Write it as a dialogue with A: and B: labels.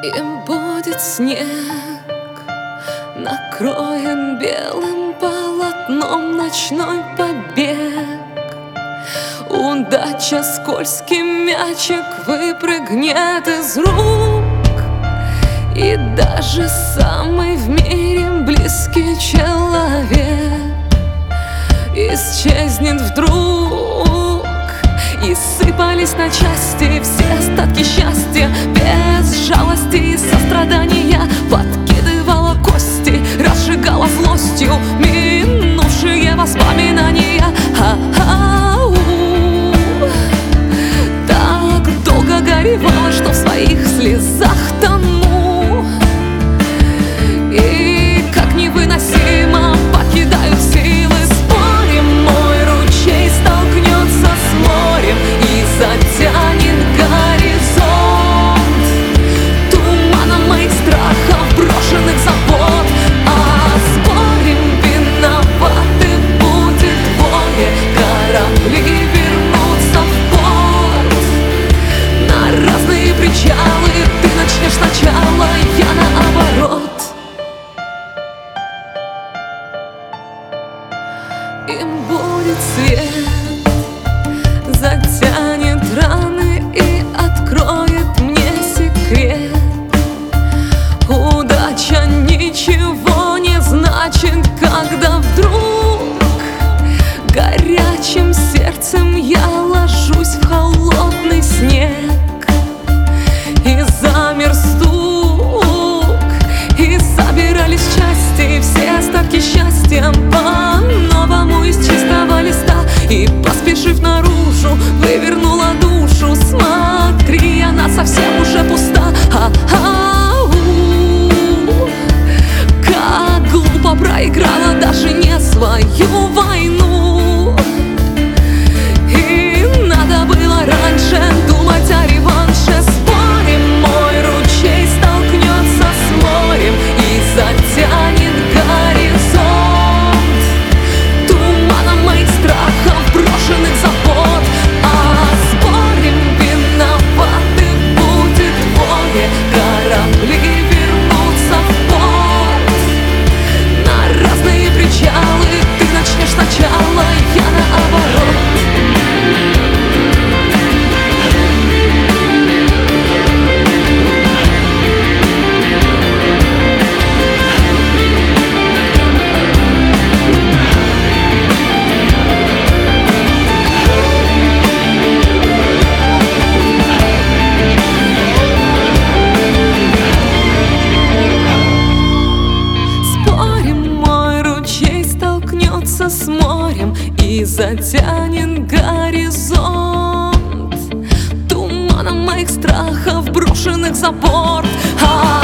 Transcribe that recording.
A: Им будет снег, накроен белым полотном ночной побег. Удача, скользкий мячик выпрыгнет из рук, и даже самый в мире близкий человек исчезнет вдруг. И сыпались на части все остатки счастья, без жалости и сострадания подкидывала кости, разжигала злостью минувшие воспоминания. Так долго горевала, что в своих слезах тону, и как невыносимо покидают силы. Спорим, мой ручей столкнется с морем и затянет горизонт туманом моих страхов, брошенных забот. А спорим, виноваты будет воля, корабли вернутся в порт. На разные причалы ты начнешь сначала, я наоборот. Им будет свет, затянет раны и откроет мне секрет. Удача ничего не значит, когда вдруг горячим сердцем я ложусь в холодный снег. И замер стук, и собирались части все остатки счастья по-новому из чистого листа. И, поспешив наружу, вывернула душу. Смотри, она совсем уже пуста. Как глупо проиграла даже не свою войну. И надо было раньше думать о реванше. Спорим, мой ручей столкнется с морем и затянет горизонт туманом моих страхов, брошенных забот. А спорим, виноваты будет воля, корабли вернутся в порт. На разные причалы ты начнешь сначала, я наоборот. С морем и затянет горизонт туманом моих страхов, брошенных за борт.